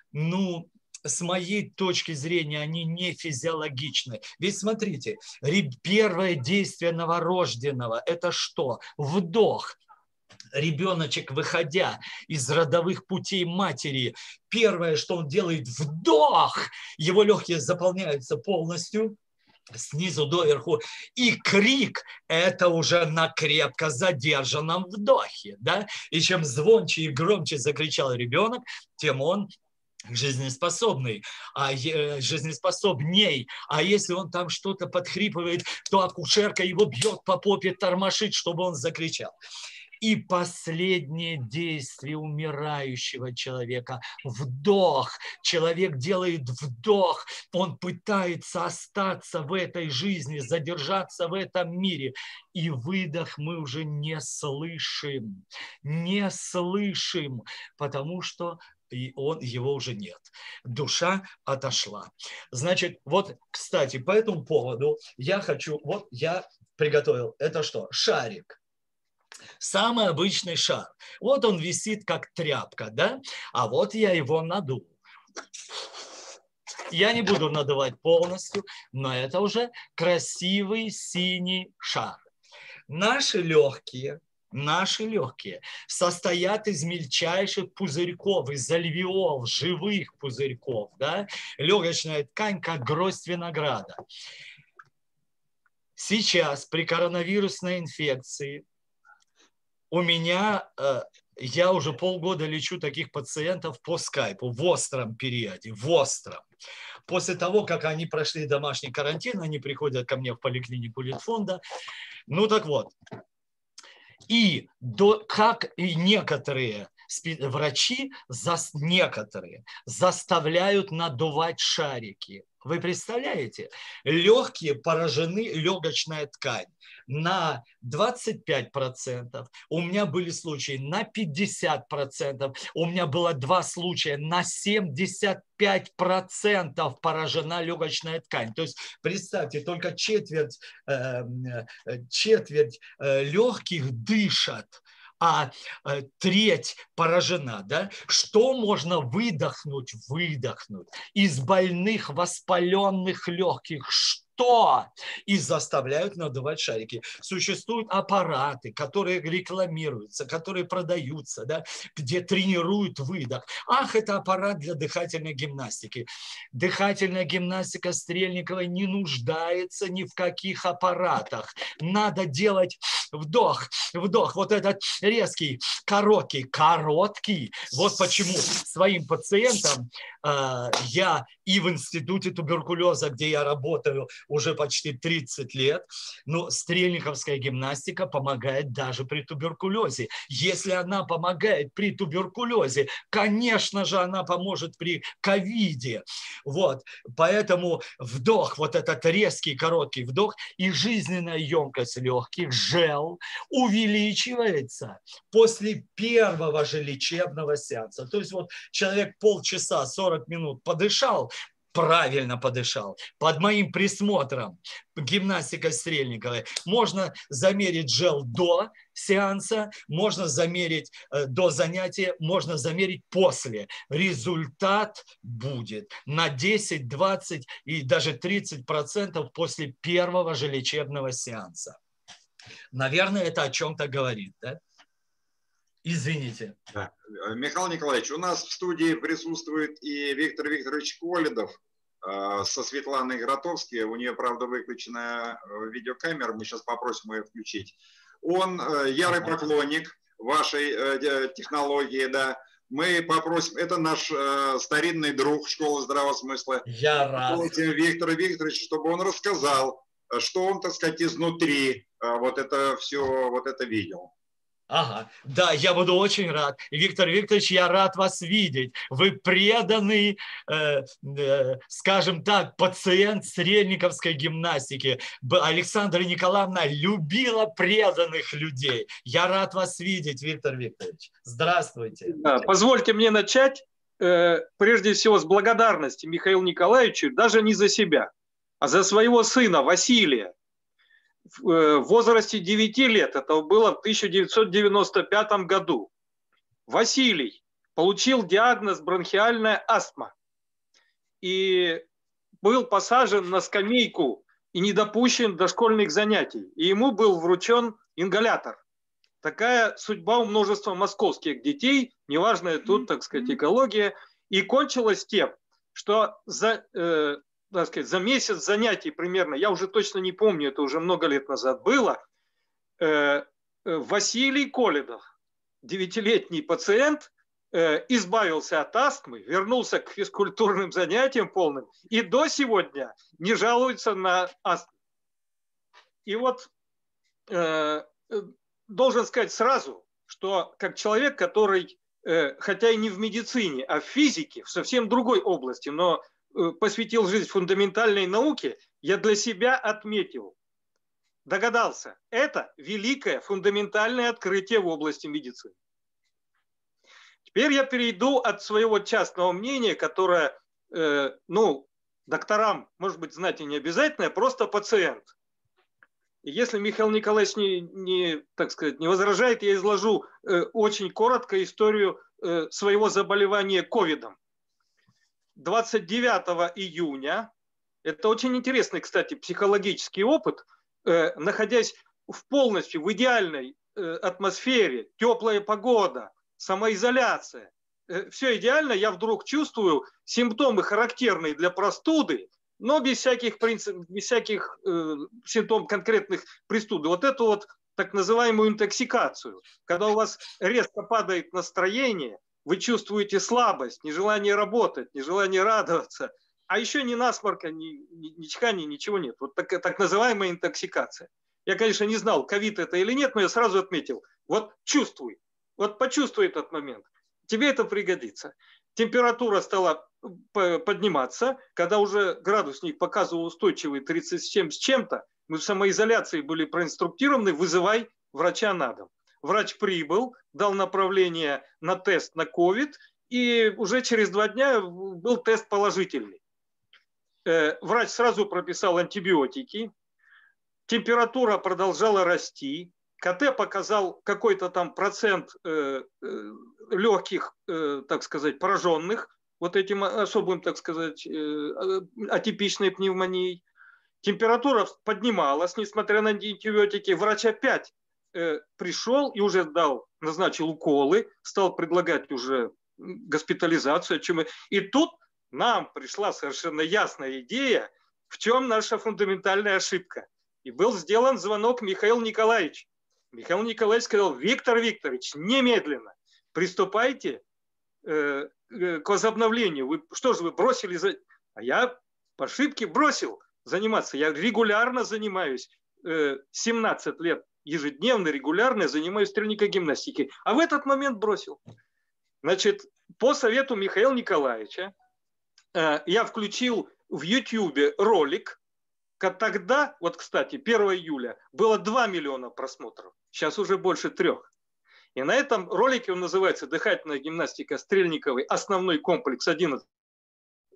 ну, с моей точки зрения, они не физиологичны. Ведь смотрите, первое действие новорожденного – это что? Вдох. Ребеночек, выходя из родовых путей матери, первое, что он делает – вдох. Его легкие заполняются полностью, снизу доверху. И крик – это уже на крепко задержанном вдохе. Да? И чем звонче и громче закричал ребенок, тем он жизнеспособный, а жизнеспособней. А если он там что-то подхрипывает, то акушерка его бьет по попе, тормошит, чтобы он закричал. И последнее действие умирающего человека – вдох. Человек делает вдох, он пытается остаться в этой жизни, задержаться в этом мире. И выдох мы уже не слышим, не слышим, потому что и он, его уже нет. Душа отошла. Значит, вот, кстати, по этому поводу я хочу, вот я приготовил, это что? Шарик. Самый обычный шар. Вот он висит как тряпка, да? А вот я его надул. Я не буду надувать полностью, но это уже красивый синий шар. Наши легкие, наши легкие состоят из мельчайших пузырьков, из альвеол, живых пузырьков, да? Легочная ткань, как гроздь винограда. Сейчас при коронавирусной инфекции у меня, я уже полгода лечу таких пациентов по скайпу в остром периоде, в остром. После того, как они прошли домашний карантин, они приходят ко мне в поликлинику Литфонда. Ну так вот. И до, как и некоторые врачи, некоторые заставляют надувать шарики. Вы представляете? Легкие поражены, легочная ткань на двадцать пять процентов. У меня были случаи на пятьдесят процентов. У меня было два случая на семьдесят пять процентов поражена легочная ткань. То есть представьте, только четверть, э, четверть э, легких дышат, а э, треть поражена, да? Что можно выдохнуть, выдохнуть из больных воспаленных легких? Что? И заставляют надувать шарики. Существуют аппараты, которые рекламируются, которые продаются, да? Где тренируют выдох. Ах, это аппарат для дыхательной гимнастики. Дыхательная гимнастика Стрельниковой не нуждается ни в каких аппаратах. Надо делать вдох, вдох. Вот этот резкий, короткий, короткий. Вот почему своим пациентам э, я и в институте туберкулеза, где я работаю уже почти тридцать лет, но стрельниковская гимнастика помогает даже при туберкулезе. Если она помогает при туберкулезе, конечно же, она поможет при ковиде. Вот. Поэтому вдох, вот этот резкий, короткий вдох, и жизненная емкость легких, жел, увеличивается после первого же лечебного сеанса. То есть вот человек полчаса, сорок минут подышал, правильно подышал. Под моим присмотром гимнастика Стрельниковой. Можно замерить жел до сеанса, можно замерить э, до занятия, можно замерить после. Результат будет на десять, двадцать и даже тридцать процентов после первого же лечебного сеанса. Наверное, это о чем-то говорит, да? Извините. Да. Михаил Николаевич, у нас в студии присутствует и Виктор Викторович Коледов э, со Светланой Гротовской. У нее, правда, выключена видеокамера, мы сейчас попросим ее включить. Он э, ярый поклонник вашей э, технологии, да. Мы попросим, это наш э, старинный друг школы здравого смысла. Я рад. Попросим Виктора Викторовича, чтобы он рассказал, что он, так сказать, изнутри э, вот это все, вот это видел. Ага, да, я буду очень рад. Виктор Викторович, я рад вас видеть. Вы преданный, э, э, скажем так, пациент стрельниковской гимнастики. Александра Николаевна любила преданных людей. Я рад вас видеть, Виктор Викторович. Здравствуйте. Да, позвольте мне начать, э, прежде всего, с благодарности Михаилу Николаевичу, даже не за себя, а за своего сына Василия. В возрасте девяти лет, это было в тысяча девятьсот девяносто пятом году, Василий получил диагноз бронхиальная астма и был посажен на скамейку и не допущен до школьных занятий. И ему был вручен ингалятор. Такая судьба у множества московских детей, неважно тут, так сказать, экология. И кончилось тем, что за... Э, так сказать, за месяц занятий примерно, я уже точно не помню, это уже много лет назад было, э, Василий Коледов, девятилетний пациент, э, избавился от астмы, вернулся к физкультурным занятиям полным и до сегодня не жалуется на астму. И вот э, должен сказать сразу, что как человек, который, э, хотя и не в медицине, а в физике, в совсем другой области, но посвятил жизнь фундаментальной науке, я для себя отметил, догадался, это великое фундаментальное открытие в области медицины. Теперь я перейду от своего частного мнения, которое, э, ну, докторам, может быть, знать и не обязательно, просто пациент. И если Михаил Николаевич не, не, так сказать, не возражает, я изложу э, очень коротко историю э, своего заболевания ковидом. двадцать девятого июня, это очень интересный, кстати, психологический опыт, э, находясь в полностью в идеальной э, атмосфере, теплая погода, самоизоляция, э, все идеально, я вдруг чувствую симптомы, характерные для простуды, но без всяких, принцип, без всяких э, симптомов конкретных простуды. Вот эту вот так называемую интоксикацию, когда у вас резко падает настроение, вы чувствуете слабость, нежелание работать, нежелание радоваться, а еще ни насморка, ни, ни, ни чихания, ничего нет. Вот так, так называемая интоксикация. Я, конечно, не знал, ковид это или нет, но я сразу отметил. Вот чувствуй, вот почувствуй этот момент. Тебе это пригодится. Температура стала подниматься, когда уже градусник показывал устойчивый тридцать семь с чем-то, мы в самоизоляции были проинструктированы, вызывай врача на дом. Врач прибыл, дал направление на тест на ковид, и уже через два дня был тест положительный. Врач сразу прописал антибиотики, температура продолжала расти, КТ показал какой-то там процент легких, так сказать, пораженных вот этим особым, так сказать, атипичной пневмонией. Температура поднималась, несмотря на антибиотики. Врач опять пришел и уже дал, назначил уколы, стал предлагать уже госпитализацию. И тут нам пришла совершенно ясная идея, в чем наша фундаментальная ошибка. И был сделан звонок Михаилу Николаевичу. Михаил Николаевич сказал: Виктор Викторович, немедленно приступайте э, к возобновлению. Вы, что же вы бросили? За... А я по ошибке бросил заниматься. Я регулярно занимаюсь, э, семнадцать лет. Ежедневно, регулярно занимаюсь стрельникогимнастикой. А в этот момент бросил. Значит, по совету Михаила Николаевича э, я включил в Ютьюбе ролик. Тогда, вот, кстати, первого июля было два миллиона просмотров. Сейчас уже больше трех. И на этом ролике, он называется «Дыхательная гимнастика Стрельниковой. Основной комплекс одиннадцать».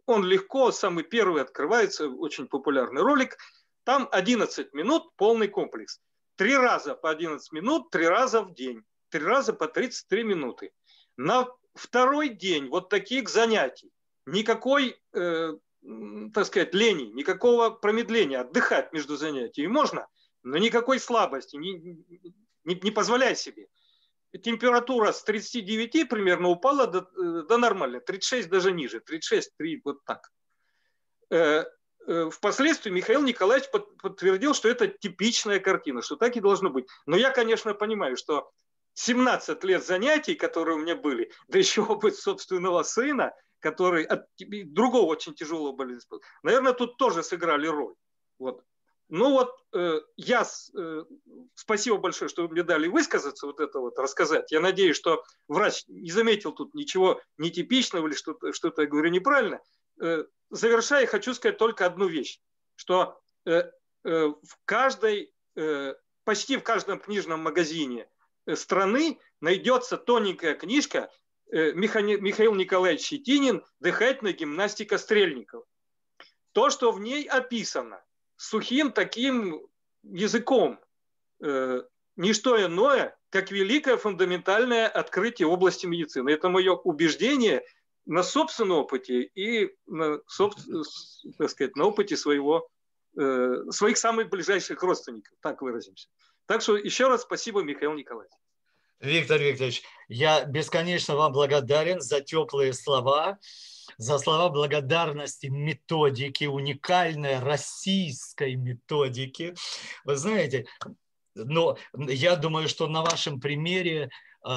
он легко, самый первый открывается, очень популярный ролик. Там одиннадцать минут, полный комплекс. Три раза по одиннадцать минут, три раза в день. Три раза по тридцать три минуты. На второй день вот таких занятий. Никакой, э, так сказать, лени, никакого промедления. Отдыхать между занятиями можно, но никакой слабости не, не, не позволяй себе. Температура с тридцати девяти примерно упала до, до нормальной. тридцать шесть даже ниже. тридцать шесть, три, вот так. Впоследствии Михаил Николаевич подтвердил, что это типичная картина, что так и должно быть. Но я, конечно, понимаю, что семнадцать лет занятий, которые у меня были, да еще опыт собственного сына, который от другого очень тяжелого болезни, наверное, тут тоже сыграли роль. Вот. Ну вот, э, я, э, спасибо большое, что вы мне дали высказаться, вот это вот, рассказать. Я надеюсь, что врач не заметил тут ничего нетипичного или что-то, что-то я говорю неправильно. Э, завершая, хочу сказать только одну вещь, что э, э, в каждой, э, почти в каждом книжном магазине страны найдется тоненькая книжка э, Михаил Николаевич Щетинин «Дыхательная гимнастика Стрельникова». То, что в ней описано, сухим таким языком, э, не что иное, как великое фундаментальное открытие в области медицины. Это мое убеждение на собственном опыте и на, так сказать, на опыте своего, э, своих самых ближайших родственников, так выразимся. Так что еще раз спасибо, Михаил Николаевич. Виктор Викторович, я бесконечно вам благодарен за теплые слова, за слова благодарности методики, уникальной российской методики. Вы знаете, но я думаю, что на вашем примере э,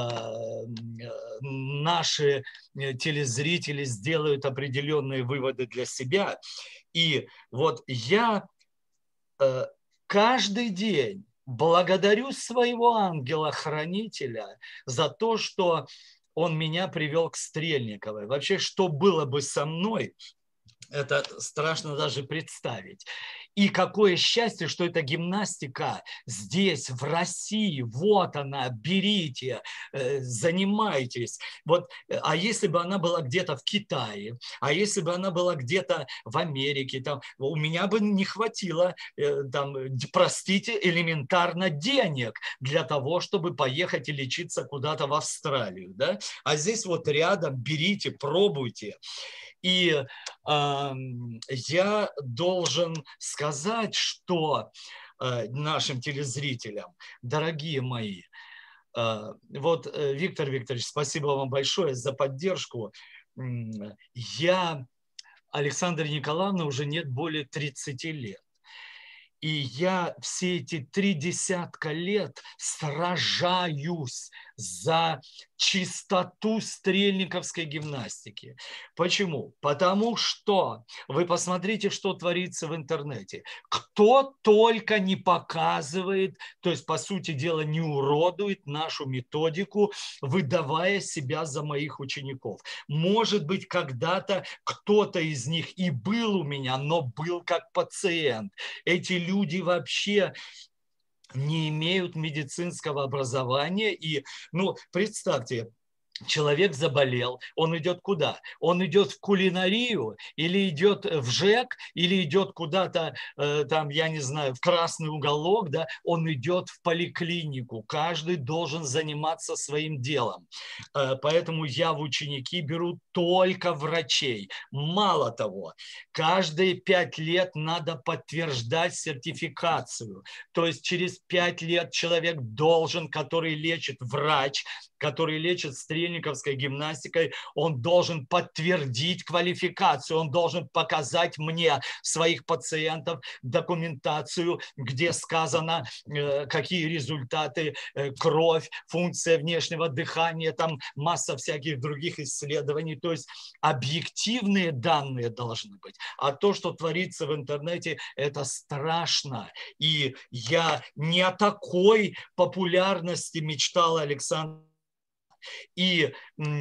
наши телезрители сделают определенные выводы для себя. И вот я э, каждый день благодарю своего ангела-хранителя за то, что он меня привел к Стрельниковой. Вообще, что было бы со мной, это страшно даже представить. И какое счастье, что эта гимнастика здесь, в России, вот она, берите, занимайтесь. Вот, а если бы она была где-то в Китае, а если бы она была где-то в Америке, там, у меня бы не хватило, там, простите, элементарно денег для того, чтобы поехать и лечиться куда-то в Австралию. Да? А здесь вот рядом, берите, пробуйте. И э, я должен сказать, что э, нашим телезрителям, дорогие мои, э, вот, э, Виктор Викторович, спасибо вам большое за поддержку. Я, Александра Николаевна, уже нет более тридцати лет. И я все эти три десятка лет сражаюсь за чистоту стрельниковской гимнастики. Почему? Потому что вы посмотрите, что творится в интернете. Кто только не показывает, то есть, по сути дела, не уродует нашу методику, выдавая себя за моих учеников. Может быть, когда-то кто-то из них и был у меня, но был как пациент. Эти люди вообще не имеют медицинского образования. И, ну, представьте, человек заболел, он идет куда? Он идет в кулинарию, или идет в ЖЭК, или идет куда-то, э, там, я не знаю, в красный уголок, да? Он идет в поликлинику. Каждый должен заниматься своим делом. Э, поэтому я в ученики беру только врачей. Мало того, каждые пять лет надо подтверждать сертификацию. То есть через пять лет человек должен, который лечит врач, который лечит стрельниковской гимнастикой, он должен подтвердить квалификацию, он должен показать мне своих пациентов документацию, где сказано, какие результаты, кровь, функция внешнего дыхания, там масса всяких других исследований. То есть объективные данные должны быть. А то, что творится в интернете, это страшно. И я не о такой популярности мечтал, Александр. И,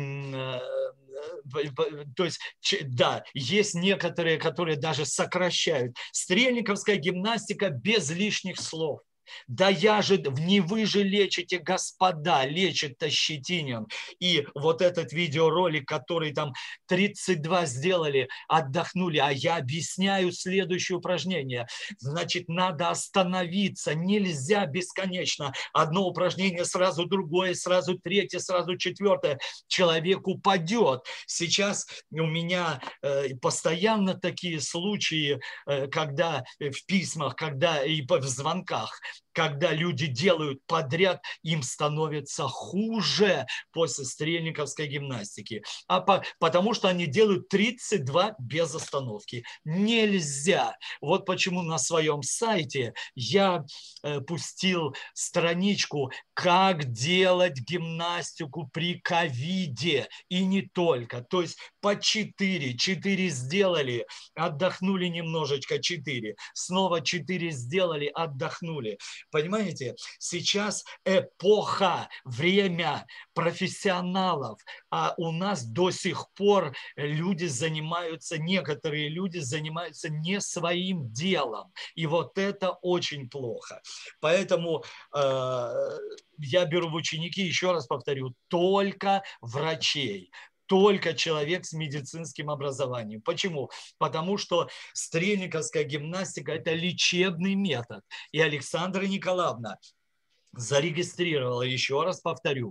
то есть, да, есть некоторые, которые даже сокращают. Стрельниковская гимнастика без лишних слов. Да я же, не вы же лечите, господа, лечит-то Щетинин. И вот этот видеоролик, который там тридцать два сделали, отдохнули, а я объясняю следующее упражнение. Значит, надо остановиться, нельзя бесконечно. Одно упражнение, сразу другое, сразу третье, сразу четвертое. Человек упадет. Сейчас у меня постоянно такие случаи, когда в письмах, когда и в звонках, когда люди делают подряд, им становится хуже после стрельниковской гимнастики. А по, потому что они делают тридцать два без остановки. Нельзя. Вот почему на своем сайте я э, пустил страничку «Как делать гимнастику при ковиде». И не только. То есть по четыре. четыре сделали, отдохнули немножечко, четыре. Снова четыре сделали, отдохнули. Понимаете, сейчас эпоха, время профессионалов, а у нас до сих пор люди занимаются, некоторые люди занимаются не своим делом. И вот это очень плохо. Поэтому э, я беру в ученики, еще раз повторю, только врачей. Только человек с медицинским образованием. Почему? Потому что стрельниковская гимнастика – это лечебный метод. И Александра Николаевна зарегистрировала, еще раз повторю,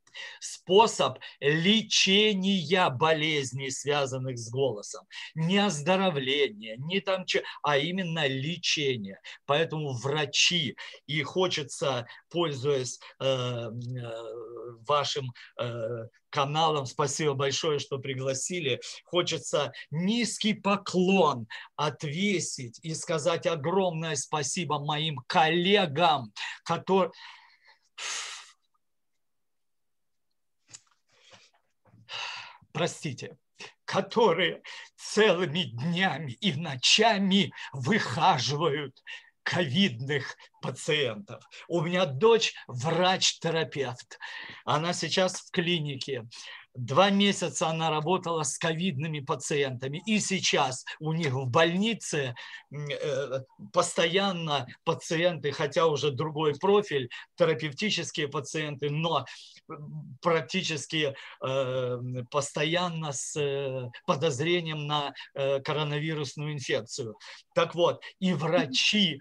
способ лечения болезней, связанных с голосом. Не оздоровление, не там, а именно лечение. Поэтому врачи, и хочется, пользуясь э, вашим э, каналом, спасибо большое, что пригласили, хочется низкий поклон отвесить и сказать огромное спасибо моим коллегам, которые... простите, которые целыми днями и ночами выхаживают ковидных пациентов. У меня дочь врач-терапевт. Она сейчас в клинике. Два месяца она работала с ковидными пациентами. И сейчас у них в больнице постоянно пациенты, хотя уже другой профиль, терапевтические пациенты, но практически постоянно с подозрением на коронавирусную инфекцию. Так вот, и врачи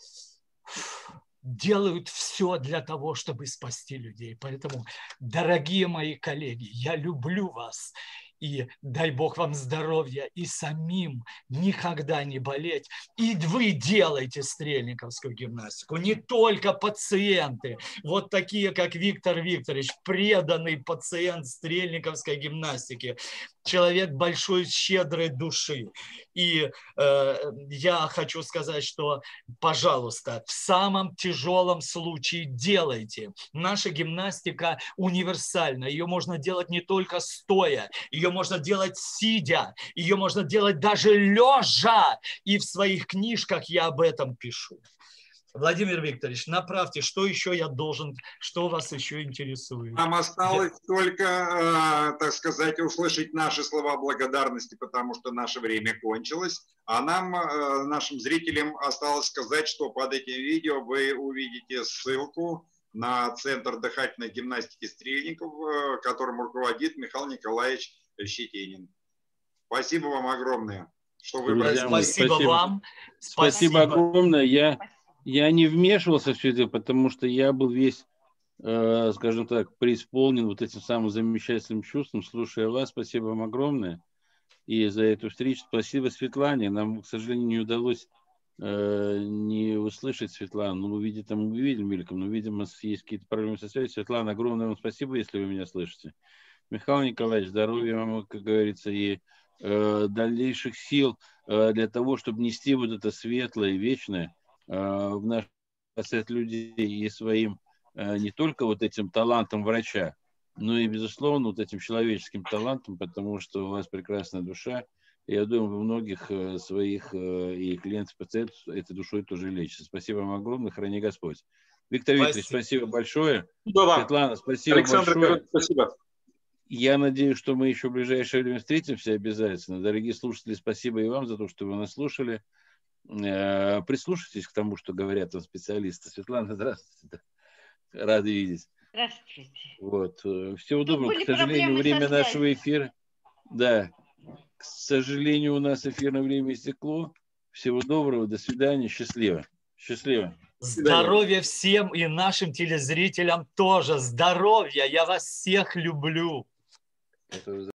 делают все для того, чтобы спасти людей. Поэтому, дорогие мои коллеги, я люблю вас. И дай Бог вам здоровья, и самим никогда не болеть. И вы делаете стрельниковскую гимнастику, не только пациенты. Вот такие, как Виктор Викторович, преданный пациент стрельниковской гимнастики. Человек большой, щедрой души. И э, я хочу сказать, что, пожалуйста, в самом тяжелом случае делайте. Наша гимнастика универсальна. Ее можно делать не только стоя, ее можно делать сидя, ее можно делать даже лежа. И в своих книжках я об этом пишу. Владимир Викторович, направьте, что еще я должен, что вас еще интересует? Нам осталось я... только, так сказать, услышать наши слова благодарности, потому что наше время кончилось. А нам, нашим зрителям, осталось сказать, что под этим видео вы увидите ссылку на Центр дыхательной гимнастики Стрельников, которым руководит Михаил Николаевич Щетинин. Спасибо вам огромное. Что вы спасибо, спасибо вам. Спасибо, спасибо огромное. Я... Я не вмешивался в все это, потому что я был весь, э, скажем так, преисполнен вот этим самым замечательным чувством, слушая вас. Спасибо вам огромное и за эту встречу. Спасибо Светлане. Нам, к сожалению, не удалось э, не услышать Светлану. Ну, увидеть там увидели мельком, но, видимо, есть какие-то проблемы со связью. Светлана, огромное вам спасибо, если вы меня слышите. Михаил Николаевич, здоровья вам, как говорится, и э, дальнейших сил э, для того, чтобы нести вот это светлое, вечное в наш сет людей и своим не только вот этим талантом врача, но и, безусловно, вот этим человеческим талантом, потому что у вас прекрасная душа. И я думаю, у многих своих и клиентов, пациентов этой душой тоже лечится. Спасибо вам огромное, храни Господь. Виктор Викторович, спасибо большое. Да, Светлана, спасибо Александр, большое. Спасибо. Я надеюсь, что мы еще в ближайшее время встретимся обязательно. Дорогие слушатели, спасибо и вам за то, что вы нас слушали. Прислушайтесь к тому, что говорят там специалисты. Светлана, здравствуйте. Рады видеть. Здравствуйте. Вот. Всего доброго. К сожалению, время нашего эфира... Да. К сожалению, у нас эфирное время истекло. Всего доброго. До свидания. Счастливо. Счастливо. Здоровья всем и нашим телезрителям тоже. Здоровья. Я вас всех люблю.